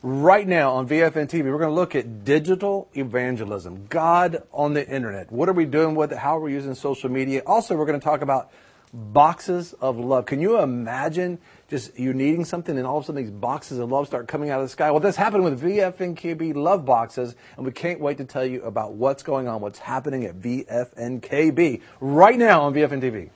Right now on VFN TV, we're going to look at digital evangelism, God on the internet. What are we doing with it? How are we using social media? Also, we're going to talk about boxes of love. Can you imagine just you needing something and all of a sudden these boxes of love start coming out of the sky? Well, this happened with VFNKB Love Boxes, and we can't wait to tell you about what's going on, what's happening at VFNKB right now on VFN TV.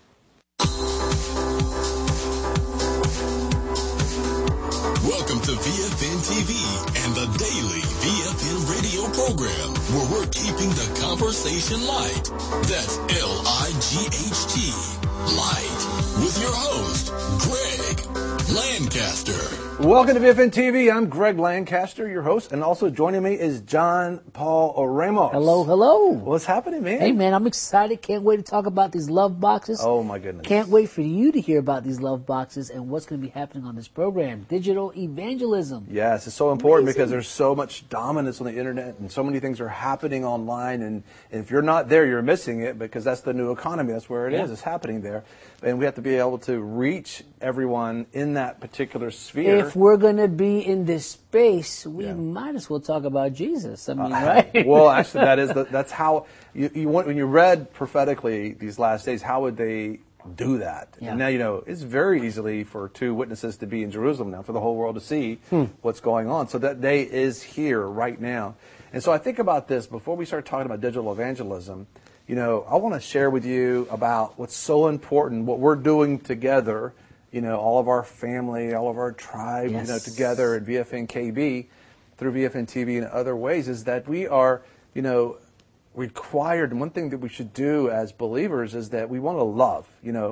Welcome to VFN TV and the daily VFN radio program, where we're keeping the conversation light. That's L-I-G-H-T, light, with your host, Greg Lancaster. Welcome to VFN TV. I'm Greg Lancaster, your host, and also joining me is John Paul Ramos. Hello, hello. What's happening, man? Hey, man, I'm excited. Can't wait to talk about these love boxes. Oh, my goodness. Can't wait for you to hear about these love boxes and what's going to be happening on this program, digital evangelism. Yes, it's so important because there's so much dominance on the internet and so many things are happening online. And if you're not there, you're missing it because that's the new economy. That's where it is. It's happening there. And we have to be able to reach everyone in that particular sphere. If we're going to be in this space, we might as well talk about Jesus. I mean, right? Well, actually, that's how you want, when you read prophetically these last days, how would they do that? Yeah. And now, it's very easily for two witnesses to be in Jerusalem now, for the whole world to see what's going on. So that day is here right now. And so I think about this before we start talking about digital evangelism. I want to share with you about what's so important, what we're doing together, all of our family, all of our tribe, together at VFNKB, through VFN TV and other ways, is that we are, required. And one thing that we should do as believers is that we want to love.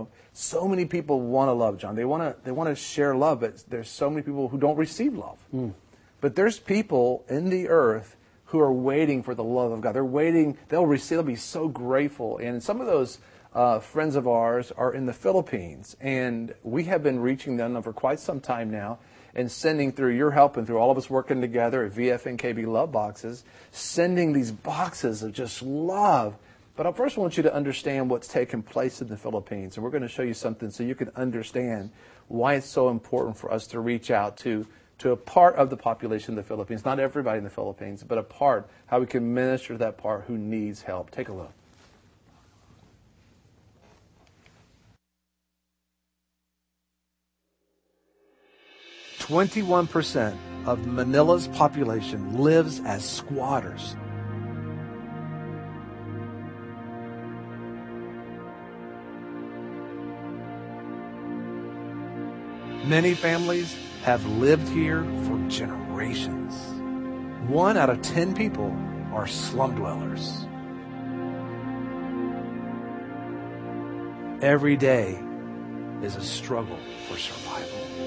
So many people want to love, John. They want to share love, but there's so many people who don't receive love. But there's people in the earth who are waiting for the love of God. They're waiting. They'll be so grateful. And some of those friends of ours are in the Philippines, and we have been reaching them for quite some time now and sending, through your help and through all of us working together at VFNKB Love Boxes, sending these boxes of just love. But I first want you to understand what's taking place in the Philippines, and we're going to show you something so you can understand why it's so important for us to reach out to a part of the population of the Philippines, not everybody in the Philippines, but a part, how we can minister to that part who needs help. Take a look. "21% of Manila's population lives as squatters. Many families have lived here for generations. 1 out of 10 people are slum dwellers. Every day is a struggle for survival.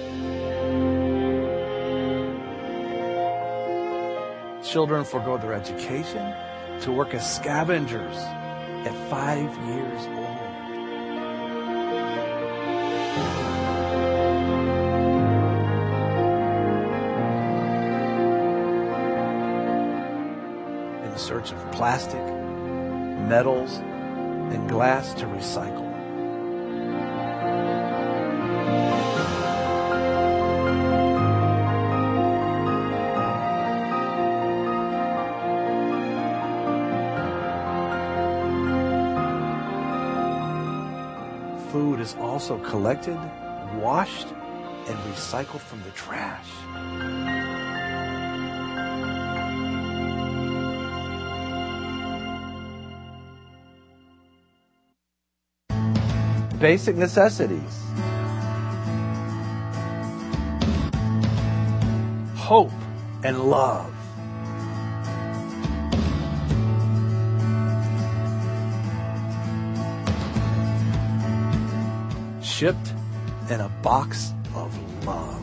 Children forgo their education to work as scavengers at 5 years old. In search of plastic, metals, and glass to recycle. Food is also collected, washed, and recycled from the trash. Basic necessities. Hope and love. Shipped in a box of love.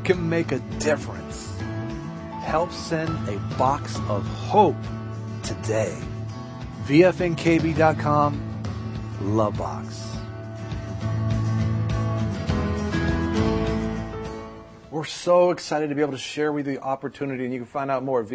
can make a difference. Help send a box of hope today. VFNKB.com, Love Box. We're so excited to be able to share with you the opportunity, and you can find out more at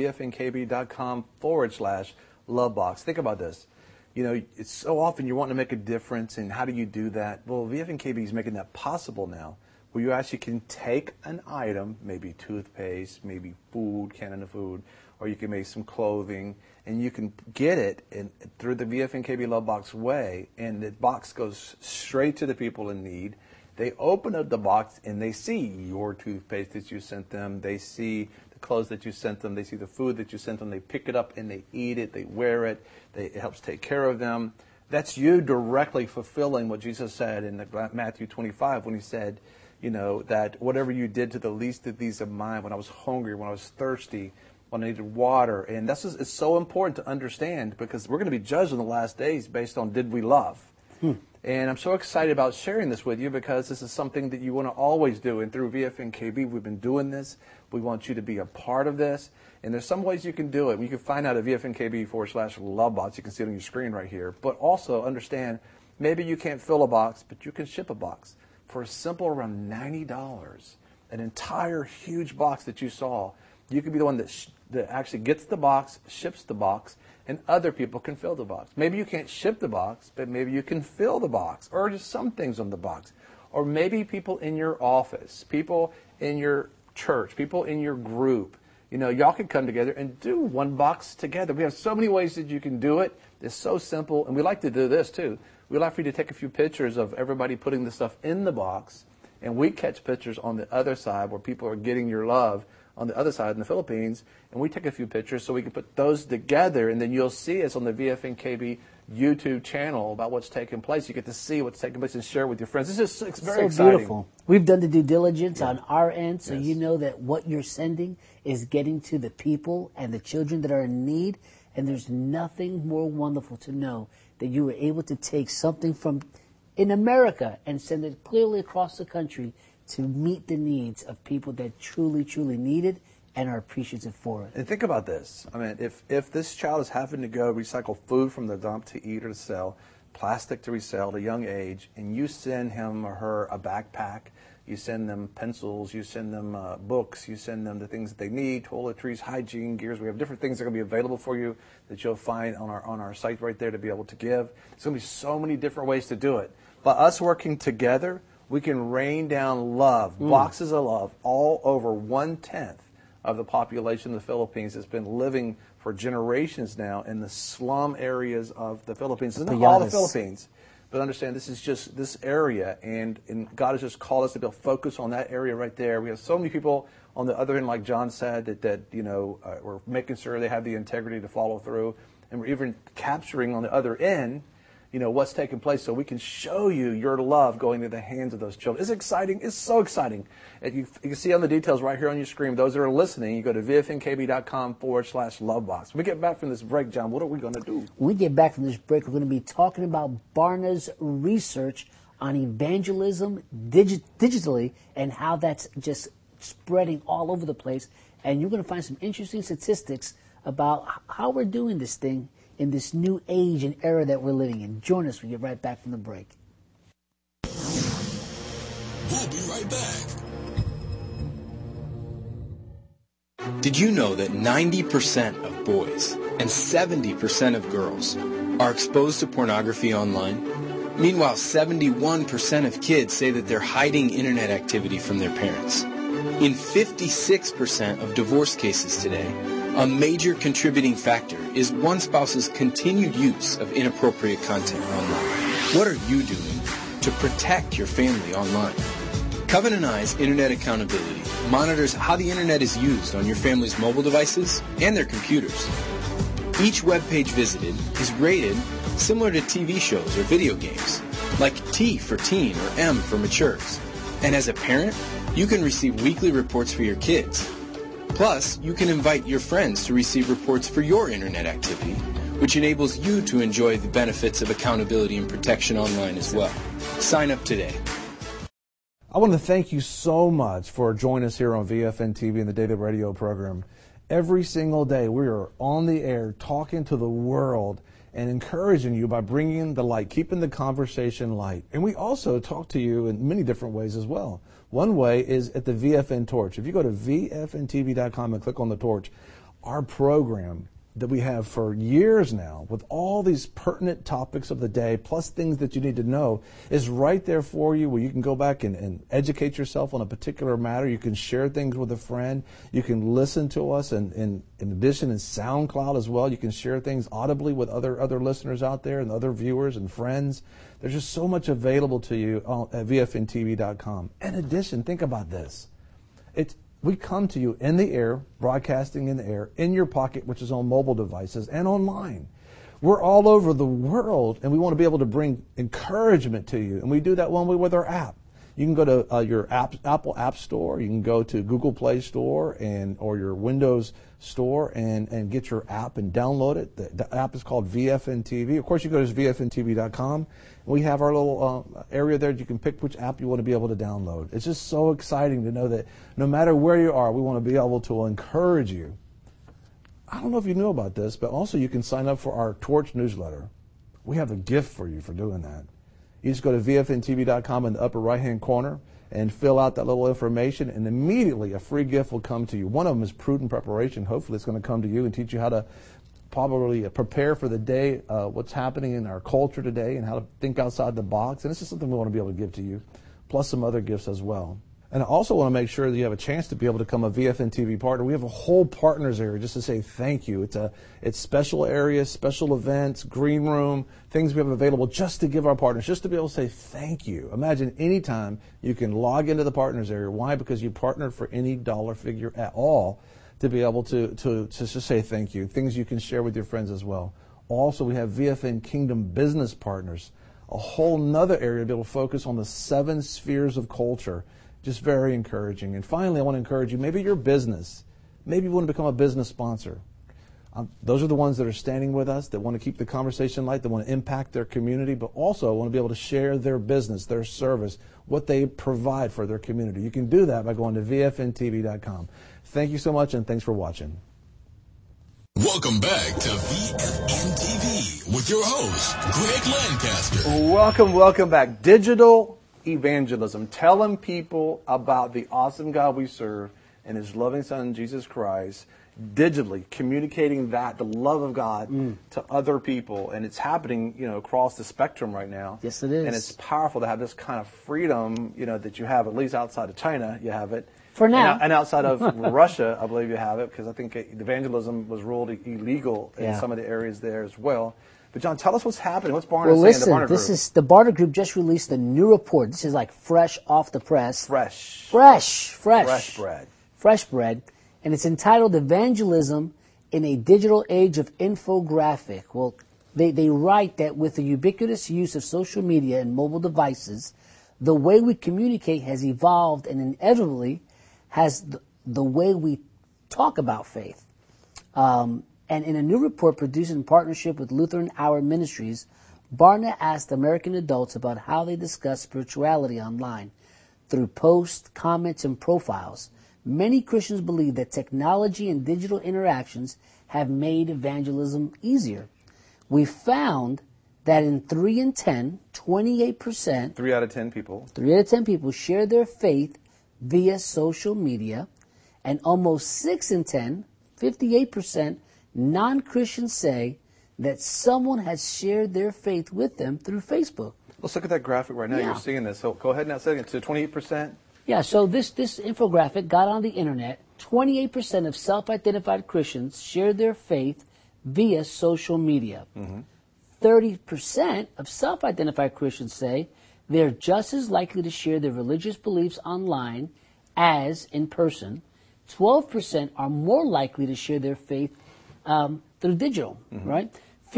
VFNKB.com/lovebox. Think about this. You know, it's so often you're wanting to make a difference, and how do you do that? Well, VFNKB is making that possible now, where you actually can take an item, maybe toothpaste, maybe food, can of food, or you can make some clothing, and you can get it through the VFNKB Love Box way, and the box goes straight to the people in need. They open up the box and they see your toothpaste that you sent them. They see the clothes that you sent them. They see the food that you sent them. They pick it up and they eat it. They wear it. It helps take care of them. That's you directly fulfilling what Jesus said in Matthew 25 when he said, you know, that whatever you did to the least of these of mine, when I was hungry, when I was thirsty, when I needed water. And it's so important to understand, because we're going to be judged in the last days based on did we love. And I'm so excited about sharing this with you, because this is something that you want to always do. And through VFNKB, we've been doing this. We want you to be a part of this. And there's some ways you can do it. You can find out at VFNKB/lovebox. You can see it on your screen right here. But also understand, maybe you can't fill a box, but you can ship a box for a simple around $90. An entire huge box that you saw. You can be the one that actually gets the box, ships the box, and other people can fill the box. Maybe you can't ship the box, but maybe you can fill the box, or just some things on the box. Or maybe people in your office, people in your church, people in your group. You know, y'all can come together and do one box together. We have so many ways that you can do it. It's so simple, and we like to do this too. We'd like for you to take a few pictures of everybody putting the stuff in the box, and we catch pictures on the other side where people are getting your love on the other side in the Philippines, and we take a few pictures so we can put those together, and then you'll see us on the VFNKB YouTube channel about what's taking place. You get to see what's taking place and share with your friends. It's very exciting. Beautiful. We've done the due diligence on our end, so you know that what you're sending is getting to the people and the children that are in need, and there's nothing more wonderful to know that you were able to take something from in America and send it clearly across the country to meet the needs of people that truly, truly need it and are appreciative for it. And think about this. I mean, if this child is having to go recycle food from the dump to eat or to sell, plastic to resell at a young age, and you send him or her a backpack, you send them pencils, you send them books, you send them the things that they need, toiletries, hygiene gears. We have different things that are going to be available for you that you'll find on our site right there to be able to give. There's going to be so many different ways to do it. By us working together, we can rain down love, boxes of love, all over 1/10 of the population of the Philippines that's been living for generations now in the slum areas of the Philippines. It's not all the Philippines, but understand this is just this area, and God has just called us to be able to focus on that area right there. We have so many people on the other end, like John said, that we're making sure they have the integrity to follow through, and we're even capturing on the other end what's taking place, so we can show you your love going to the hands of those children. It's exciting. It's so exciting. You can see on the details right here on your screen. Those that are listening, you go to VFNKB.com/lovebox. When we get back from this break, John, what are we going to do? When we get back from this break, we're going to be talking about Barna's research on evangelism digitally and how that's just spreading all over the place. And you're going to find some interesting statistics about how we're doing this thing in this new age and era that we're living in. Join us when we get right back from the break. We'll be right back. Did you know that 90% of boys and 70% of girls are exposed to pornography online? Meanwhile, 71% of kids say that they're hiding internet activity from their parents. In 56% of divorce cases today, a major contributing factor is one spouse's continued use of inappropriate content online. What are you doing to protect your family online? Covenant Eyes Internet Accountability monitors how the internet is used on your family's mobile devices and their computers. Each web page visited is rated similar to TV shows or video games, like T for teen or M for matures. And as a parent, you can receive weekly reports for your kids. Plus, you can invite your friends to receive reports for your internet activity, which enables you to enjoy the benefits of accountability and protection online as well. Sign up today. I want to thank you so much for joining us here on VFN TV and the Daily Radio program. Every single day we are on the air talking to the world and encouraging you by bringing the light, keeping the conversation light. And we also talk to you in many different ways as well. One way is at the VFN Torch. If you go to VFNTV.com and click on the torch, our program that we have for years now with all these pertinent topics of the day plus things that you need to know is right there for you, where you can go back and educate yourself on a particular matter. You can share things with a friend. You can listen to us, and in addition in SoundCloud as well. You can share things audibly with other listeners out there and other viewers and friends. There's just so much available to you at VFNTV.com. In addition, think about this. We come to you in the air, broadcasting in the air, in your pocket, which is on mobile devices, and online. We're all over the world, and we want to be able to bring encouragement to you. And we do that one way with our app. You can go to your Apple App Store. You can go to Google Play Store or your Windows Store and get your app and download it. The app is called VFN TV. Of course, you go to VFNTV.com. We have our little area there. You can pick which app you want to be able to download. It's just so exciting to know that no matter where you are, we want to be able to encourage you. I don't know if you knew about this, but also you can sign up for our Torch newsletter. We have a gift for you for doing that. You just go to VFNTV.com in the upper right-hand corner and fill out that little information, and immediately a free gift will come to you. One of them is Prudent Preparation. Hopefully it's going to come to you and teach you how to probably prepare for the day, what's happening in our culture today, and how to think outside the box. And this is something we want to be able to give to you, plus some other gifts as well. And I also want to make sure that you have a chance to be able to become a VFN TV partner. We have a whole partners area just to say thank you. It's special areas, special events, green room, things we have available just to give our partners, just to be able to say thank you. Imagine anytime you can log into the partners area. Why? Because you partnered for any dollar figure at all to be able to just say thank you. Things you can share with your friends as well. Also, we have VFN Kingdom Business Partners, a whole nother area to be able to focus on the 7 spheres of culture. Just very encouraging. And finally, I want to encourage you, maybe your business, maybe you want to become a business sponsor. Those are the ones that are standing with us, that want to keep the conversation light, that want to impact their community, but also want to be able to share their business, their service, what they provide for their community. You can do that by going to VFNTV.com. Thank you so much, and thanks for watching. Welcome back to VFN TV with your host, Greg Lancaster. Welcome back. Digital evangelism, telling people about the awesome God we serve and His loving Son, Jesus Christ, digitally communicating that, the love of God, to other people. And it's happening, across the spectrum right now. Yes, it is. And it's powerful to have this kind of freedom, that you have, at least outside of China, you have it. For now. And outside of Russia, I believe you have it, because I think evangelism was ruled illegal in some of the areas there as well. But John, tell us what's happening. What's Barna saying to Barna Group? This is the Barna Group just released a new report. This is like fresh off the press. Fresh bread. Fresh bread. And it's entitled Evangelism in a Digital Age of Infographic. Well, they write that with the ubiquitous use of social media and mobile devices, the way we communicate has evolved, and inevitably has the way we talk about faith. And in a new report produced in partnership with Lutheran Hour Ministries, Barna asked American adults about how they discuss spirituality online through posts, comments, and profiles. Many Christians believe that technology and digital interactions have made evangelism easier. We found that in 3 in 10, 28%, 3 out of 10 people, 3 out of 10 people share their faith via social media, and almost 6 in 10, 58%, non-Christians say that someone has shared their faith with them through Facebook. Let's look at that graphic right now. Yeah. You're seeing this. So go ahead now, say it to 28%. Yeah, so this infographic got on the internet. 28% of self-identified Christians shared their faith via social media. 30% of self-identified Christians say they're just as likely to share their religious beliefs online as in person. 12% are more likely to share their faith through digital, right?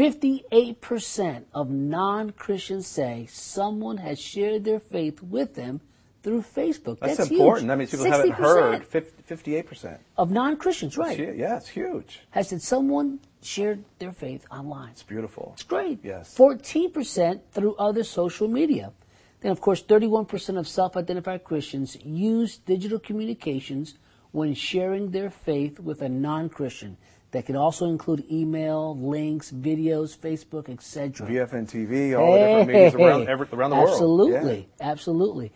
58% of non-Christians say someone has shared their faith with them through Facebook. That's huge. important. That means people haven't heard 58%. Of non-Christians, right. Yeah, it's huge. Has said someone shared their faith online. It's beautiful. It's great. Yes. 14% through other social media. Then, of course, 31% of self-identified Christians use digital communications when sharing their faith with a non-Christian. That could also include email, links, videos, Facebook, etc. VFN TV, all the different medias around the world. Absolutely, absolutely.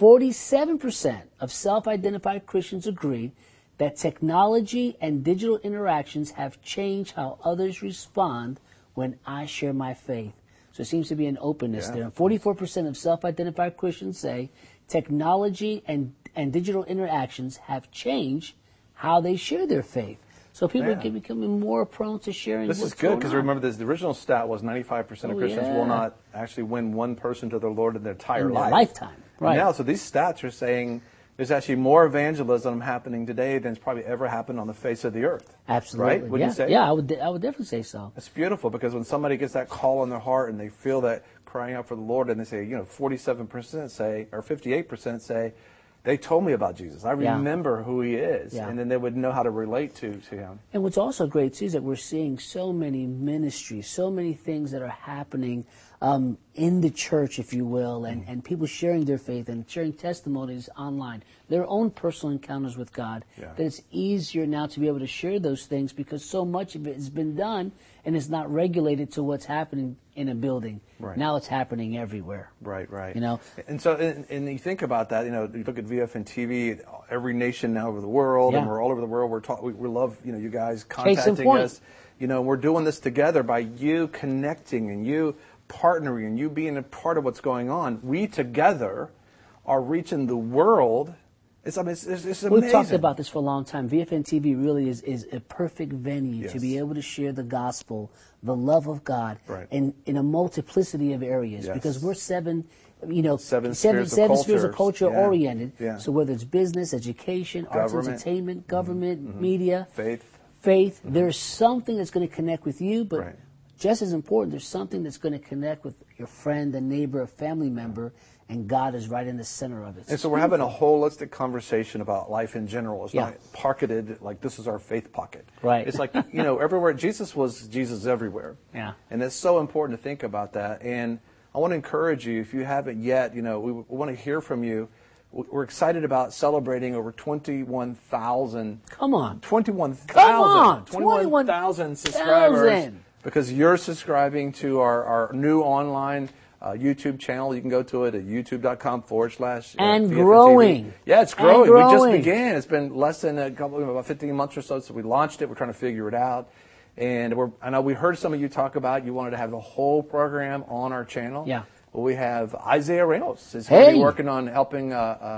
47% of self-identified Christians agree that technology and digital interactions have changed how others respond when I share my faith. So it seems to be an openness there. And 44% of self-identified Christians say technology and digital interactions have changed how they share their faith. So people are becoming more prone to sharing. This is good because remember the original stat was 95% of Christians will not actually win one person to their Lord in their entire lifetime. Right. Now, so these stats are saying there's actually more evangelism happening today than's probably ever happened on the face of the earth. Absolutely. Right? Would you say? Yeah, I would definitely say so. It's beautiful because when somebody gets that call on their heart and they feel that crying out for the Lord and they say, 47% say, or 58% say, they told me about Jesus. I remember who he is. Yeah. And then they would know how to relate to him. And what's also great, too, is that we're seeing so many ministries, so many things that are happening in the church, if you will, and people sharing their faith and sharing testimonies online, their own personal encounters with God, that it's easier now to be able to share those things because so much of it has been done and it's not regulated to what's happening in a building. Right. Now it's happening everywhere. Right. And so, and you think about that, you look at VFN TV, every nation now over the world, and we're all over the world. We love, you guys contacting us. We're doing this together by you connecting and you partnering and you being a part of what's going on. We together are reaching the world. It's amazing. We've talked about this for a long time. VFN TV really is a perfect venue to be able to share the gospel, the love of God, in a multiplicity of areas. Because we're seven spheres of culture oriented. Yeah. So whether it's business, education, arts, entertainment, government, media, faith, there's something that's going to connect with you, but just as important, there's something that's going to connect with your friend, a neighbor, a family member, and God is right in the center of it. And so we're having a holistic conversation about life in general. It's not pocketed like this is our faith pocket. Right. It's like, everywhere. Jesus everywhere. Yeah. And it's so important to think about that. And I want to encourage you, if you haven't yet, we want to hear from you. We're excited about celebrating over 21,000. Come on. 21,000 subscribers. Because you're subscribing to our new online YouTube channel. You can go to it at youtube.com/. And growing. Yeah, it's growing. We just began. It's been less than about 15 months or so since we launched it. We're trying to figure it out. And I know we heard some of you talk about you wanted to have the whole program on our channel. Yeah. Well, we have Isaiah Reynolds is going to be working on helping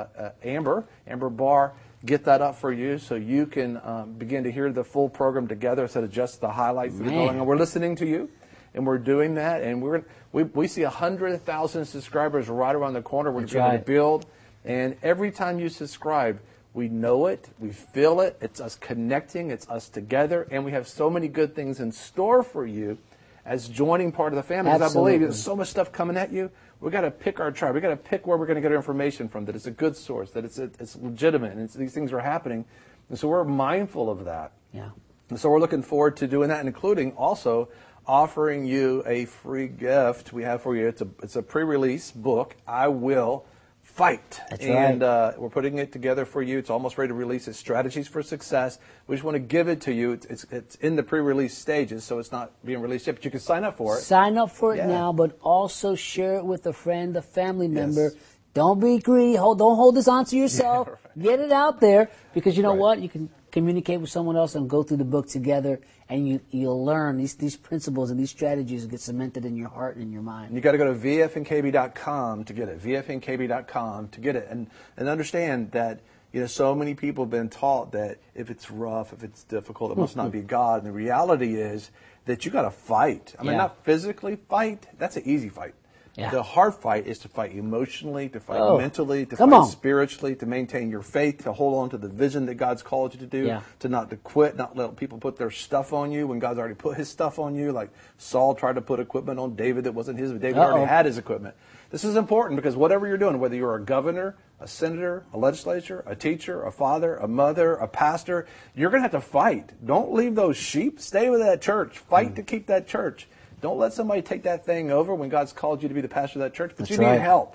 Amber Barr get that up for you so you can begin to hear the full program together instead of just the highlights that are going on. We're listening to you, and we're doing that, and we see 100,000 subscribers right around the corner. We're trying to build, and every time you subscribe, we know it, we feel it, it's us connecting, it's us together, and we have so many good things in store for you as joining part of the family. Because I believe there's so much stuff coming at you. We've got to pick our tribe. We've got to pick where we're going to get our information from, that it's a good source, that it's legitimate, and these things are happening. And so we're mindful of that. Yeah. And so we're looking forward to doing that, including also offering you a free gift we have for you. It's a pre-release book, I Will Fight. That's and we're putting it together for you. It's almost ready to release. It's Strategies for Success. We just want to give it to you. It's in the pre-release stages, so it's not being released yet, but you can sign up for it. Sign up for it now, but also share it with a friend, a family member. Don't be greedy. Don't hold this on to yourself. Get it out there, because you know what? You can communicate with someone else and go through the book together, and you'll learn these principles and these strategies get cemented in your heart and in your mind. And you got to go to vfnkb.com to get it. vfnkb.com to get it, and understand that so many people have been taught that if it's rough, if it's difficult, it must not be God. And the reality is that you got to fight. I mean, not physically fight. That's an easy fight. Yeah. The hard fight is to fight emotionally, to fight mentally, to fight spiritually, to maintain your faith, to hold on to the vision that God's called you to do, to not to quit, not let people put their stuff on you when God's already put his stuff on you, like Saul tried to put equipment on David that wasn't his, but David already had his equipment. This is important because whatever you're doing, whether you're a governor, a senator, a legislator, a teacher, a father, a mother, a pastor, you're going to have to fight. Don't leave those sheep. Stay with that church. Fight to keep that church. Don't let somebody take that thing over when God's called you to be the pastor of that church, but you need help.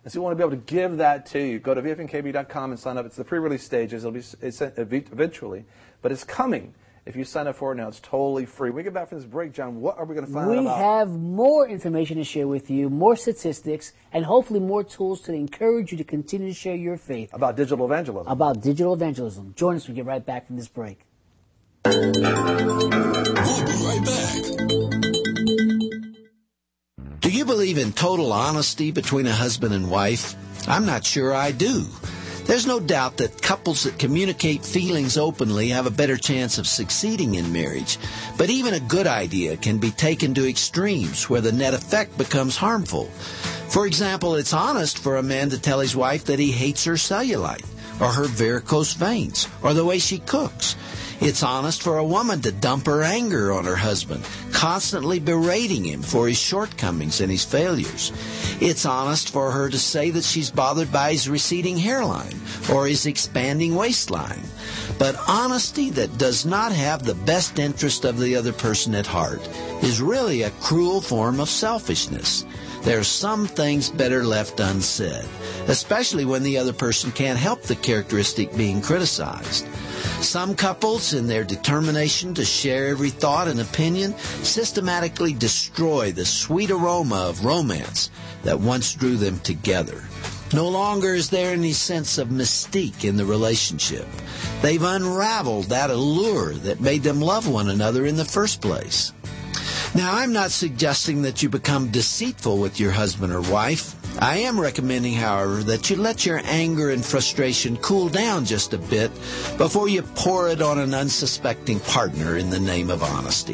And so we want to be able to give that to you. Go to vfnkb.com and sign up. It's the pre-release stages. It's sent eventually, but it's coming. If you sign up for it now, it's totally free. When we get back from this break, John, what are we going to find out about? We have more information to share with you, more statistics, and hopefully more tools to encourage you to continue to share your faith. About digital evangelism. About digital evangelism. Join us when we get right back from this break. We'll be right back. Do you believe in total honesty between a husband and wife? I'm not sure I do. There's no doubt that couples that communicate feelings openly have a better chance of succeeding in marriage. But even a good idea can be taken to extremes where the net effect becomes harmful. For example, it's honest for a man to tell his wife that he hates her cellulite, or her varicose veins, or the way she cooks. It's honest for a woman to dump her anger on her husband, constantly berating him for his shortcomings and his failures. It's honest for her to say that she's bothered by his receding hairline or his expanding waistline. But honesty that does not have the best interest of the other person at heart is really a cruel form of selfishness. There are some things better left unsaid, especially when the other person can't help the characteristic being criticized. Some couples, in their determination to share every thought and opinion, systematically destroy the sweet aroma of romance that once drew them together. No longer is there any sense of mystique in the relationship. They've unraveled that allure that made them love one another in the first place. Now, I'm not suggesting that you become deceitful with your husband or wife. I am recommending, however, that you let your anger and frustration cool down just a bit before you pour it on an unsuspecting partner in the name of honesty.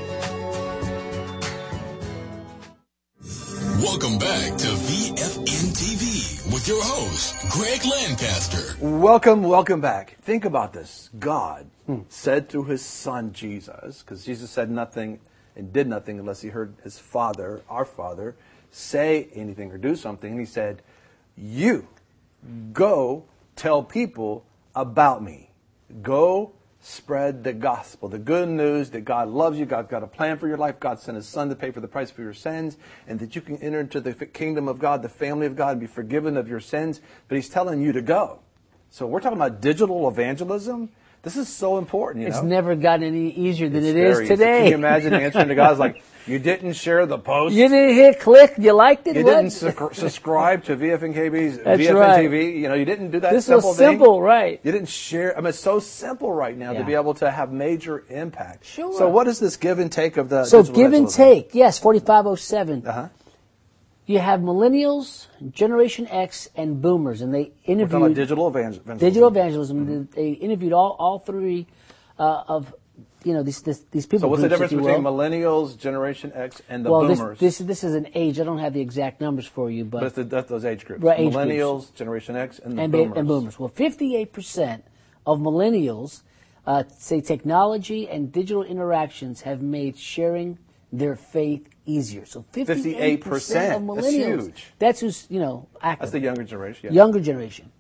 Welcome back to VFN TV with your host, Greg Lancaster. Welcome back. Think about this. God said through his son Jesus, because Jesus said nothing and did nothing unless he heard his Father, our Father, say anything or do something. And he said, you go tell people about me. Go spread the gospel, the good news that God loves you, God's got a plan for your life, God sent his son to pay for the price for your sins, and that you can enter into the kingdom of God, the family of God, and be forgiven of your sins. But he's telling you to go. So we're talking about digital evangelism. This is so important, you know. It's never gotten any easier than it is today. Can you imagine answering to God's like, you didn't share the post? You didn't hit click, you liked it? You didn't subscribe to VFNKB's VFN right. TV. You know, you didn't do that this simple was simple, thing. Right. You didn't share. I mean, it's so simple right now to be able to have major impact. Sure. So what is this give and take of the So digital give and evangelism? take, yes, 4507. Uh-huh. You have millennials, Generation X, and boomers, and they We're talking about interviewed digital evangelism. digital evangelism. They interviewed all three of these people. So what's the groups, difference if you between will. millennials, Generation X, and the Well, boomers? this is an age. I don't have the exact numbers for you, but that's those age groups. Right, age millennials, groups. Generation X, and the and boomers. and boomers. Well, 58% of millennials say technology and digital interactions have made sharing their faith easier. So 58% of millennials. That's huge. That's who's active. That's the younger generation. Yeah. Younger generation.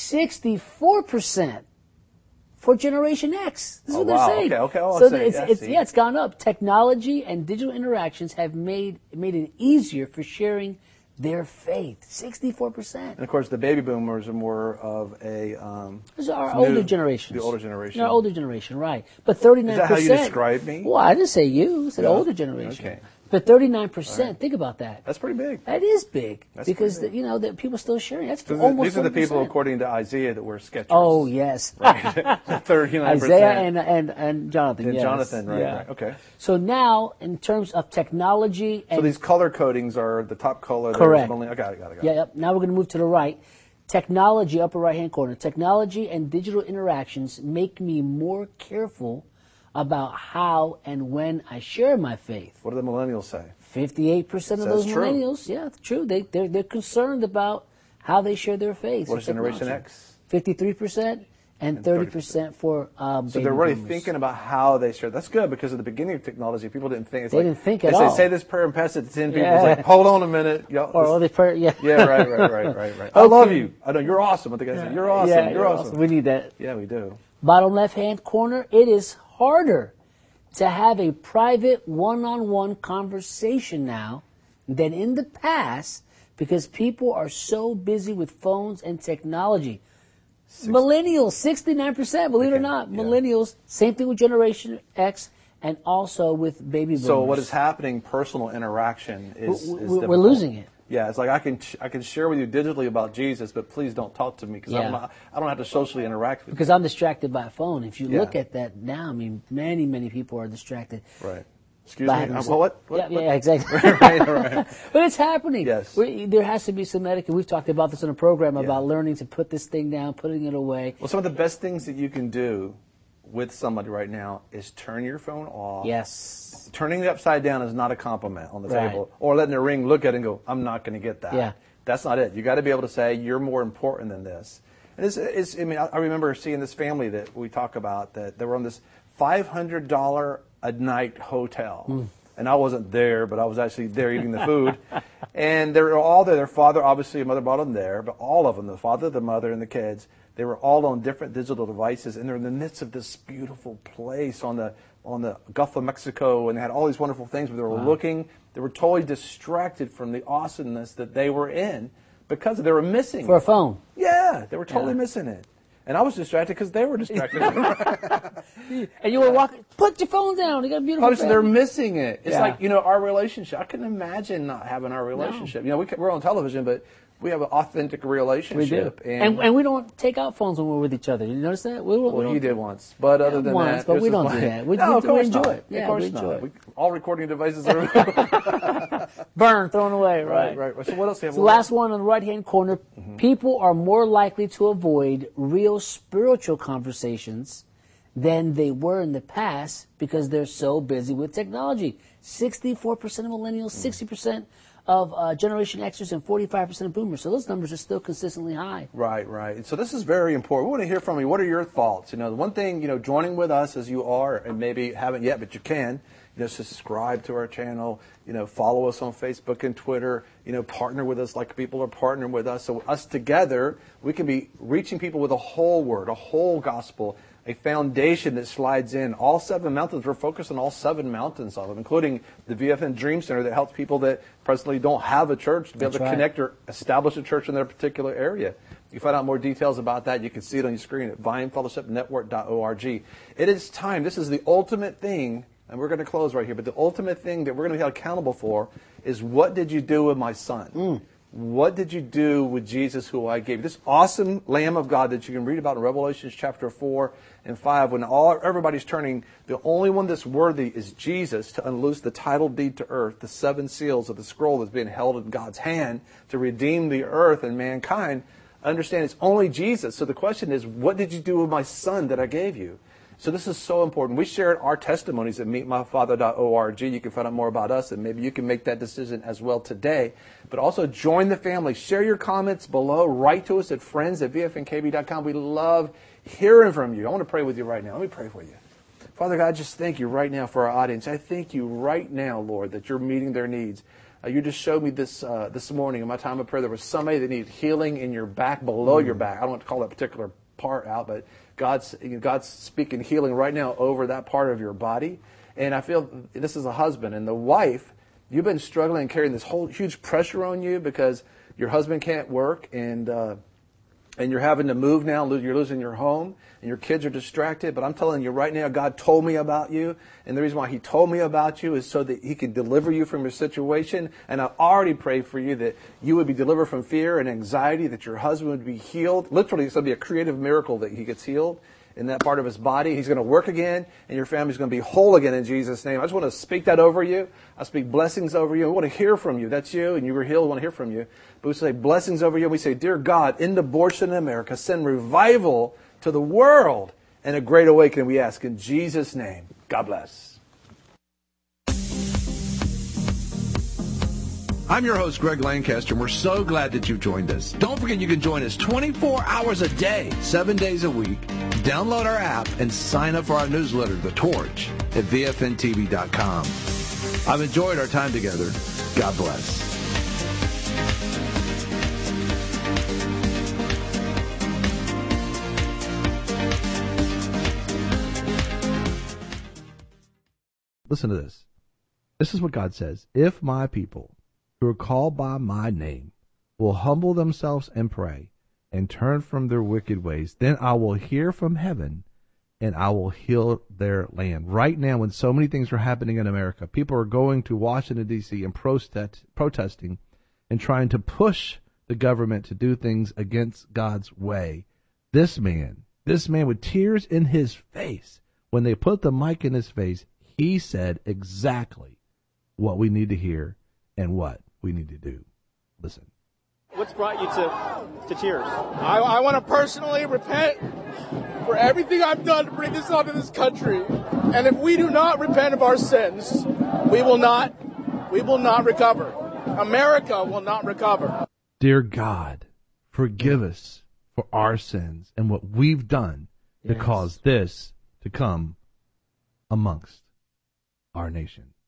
64% for Generation X. This is what they're saying. Okay. Oh, so it's gone up. Technology and digital interactions have made it easier for sharing their faith. 64%. And of course, the baby boomers are more of a Those are our older generations. The older generation. Our older generation, right? But 39%. Is that how you describe me? Well, I didn't say you. I said older generation. Okay. But 39%. Think about that. That's pretty big. That is big because pretty big. That people are still sharing. That's So almost. These are the 40%. people, according to Isaiah, that wear Skechers. Oh yes, right. 39%. Isaiah and Jonathan. And yes. Jonathan, right? Yeah. Right. Okay. So now, in terms of technology, and so these color codings are the top color. Correct. I got it. Yeah. Yep. Now we're going to move to the right. Technology, upper right-hand corner. Technology and digital interactions make me more careful about how and when I share my faith. What do the millennials say? 58% of those millennials, yeah, it's true. They're concerned about how they share their faith. What is Generation X? 53% and 30% for So they're really boomers. thinking about how they share. That's good because at the beginning of technology, people didn't think. Didn't think at all. They say this prayer and pass it to 10 people. It's like, hold on a minute. Yeah, right. I love you. I know you're awesome. What the guy said, you're awesome. Yeah, you're awesome. We need that. Yeah, we do. Bottom left-hand corner, it is harder to have a private one-on-one conversation now than in the past because people are so busy with phones and technology. Millennials, 69%, believe it or not, millennials, same thing with Generation X, and also with baby boomers. So what is happening, personal interaction is we're losing it. Yeah, it's like I can share with you digitally about Jesus, but please don't talk to me because I don't have to socially interact with you. Because I'm distracted by a phone. If you look at that now, I mean, many people are distracted. Right. Excuse me? What? Yeah, exactly. right. But it's happening. Yes. There has to be some etiquette. We've talked about this in a program about learning to put this thing down, putting it away. Well, some of the best things that you can do with somebody right now is turn your phone off. Yes. Turning it upside down is not a compliment on the table. Or letting the ring look at it and go, I'm not going to get that. Yeah. That's not it. You got to be able to say, you're more important than this. And I remember seeing this family that we talk about that they were on this $500 a night hotel. And I wasn't there, but I was actually there eating the food. And they were all there. Their father, obviously, a mother brought them there, but all of them, the father, the mother, and the kids, they were all on different digital devices, and they're in the midst of this beautiful place on the Gulf of Mexico, and they had all these wonderful things, but they were looking. They were totally distracted from the awesomeness that they were in because they were missing For a phone. Yeah, they were totally missing it. And I was distracted because they were distracted. And you were walking, put your phone down. You got a beautiful Obviously, they're missing it. It's like, our relationship. I couldn't imagine not having our relationship. No. We're on television, but we have an authentic relationship. We do. And we don't take out phones when we're with each other. You notice that? Well, he did once. But other than that. But we don't do that. We enjoy it. Yeah, of course we enjoy not. it. All recording devices are burn, thrown away, right? Right. So what else do you have? So the last one on the right-hand corner, people are more likely to avoid real spiritual conversations than they were in the past because they're so busy with technology. 64% of millennials, 60% of Generation Xers, and 45% of boomers. So those numbers are still consistently high. Right. So this is very important. We want to hear from you. What are your thoughts? The one thing, joining with us as you are, and maybe haven't yet, but you can, subscribe to our channel, follow us on Facebook and Twitter, partner with us like people are partnering with us. So us together, we can be reaching people with a whole word, a whole gospel, a foundation that slides in all 7 mountains. We're focused on all 7 mountains of them, including the VFN Dream Center that helps people that presently don't have a church to be able to connect or establish a church in their particular area. You find out more details about that. You can see it on your screen at VineFellowshipNetwork.org. It is time. This is the ultimate thing, and we're going to close right here, but the ultimate thing that we're going to be held accountable for is, what did you do with my son? What did you do with Jesus, who I gave you? This awesome Lamb of God that you can read about in Revelation chapter 4 and 5, when everybody's turning, the only one that's worthy is Jesus to unloose the title deed to earth, the 7 seals of the scroll that's being held in God's hand to redeem the earth and mankind. Understand, it's only Jesus. So the question is, what did you do with my son that I gave you? So this is so important. We shared our testimonies at meetmyfather.org. You can find out more about us, and maybe you can make that decision as well today. But also join the family. Share your comments below. Write to us at friends@vfnkb.com. We love hearing from you. I want to pray with you right now. Let me pray for you. Father God, I just thank you right now for our audience. I thank you right now, Lord, that you're meeting their needs. You just showed me this morning in my time of prayer. There was somebody that needed healing in your back, below your back. I don't want to call that particular part out, but God's speaking healing right now over that part of your body. And I feel this is a husband and the wife. You've been struggling and carrying this whole huge pressure on you because your husband can't work, and you're having to move now. You're losing your home, and your kids are distracted. But I'm telling you right now, God told me about you, and the reason why He told me about you is so that He can deliver you from your situation. And I already prayed for you that you would be delivered from fear and anxiety, that your husband would be healed. Literally, it's going to be a creative miracle that he gets healed in that part of his body. He's going to work again, and your family's going to be whole again in Jesus' name. I just want to speak that over you. I speak blessings over you. We want to hear from you. That's you, and you were healed. We want to hear from you. But we say blessings over you. We say, dear God, end abortion in America. Send revival to the world and a great awakening, we ask in Jesus' name. God bless. I'm your host, Greg Lancaster, and we're so glad that you've joined us. Don't forget you can join us 24 hours a day, 7 days a week. Download our app and sign up for our newsletter, The Torch, at VFNTV.com. I've enjoyed our time together. God bless. Listen to this. This is what God says. If my people who are called by my name will humble themselves and pray and turn from their wicked ways, then I will hear from heaven and I will heal their land. Right now, when so many things are happening in America, people are going to Washington, D.C. and protesting and trying to push the government to do things against God's way. This man with tears in his face, when they put the mic in his face, he said exactly what we need to hear and what we need to do. Listen. What's brought you to tears? I want to personally repent for everything I've done to bring this onto this country. And if we do not repent of our sins, we will not recover. America will not recover. Dear God, forgive us for our sins and what we've done to cause this to come amongst our nation.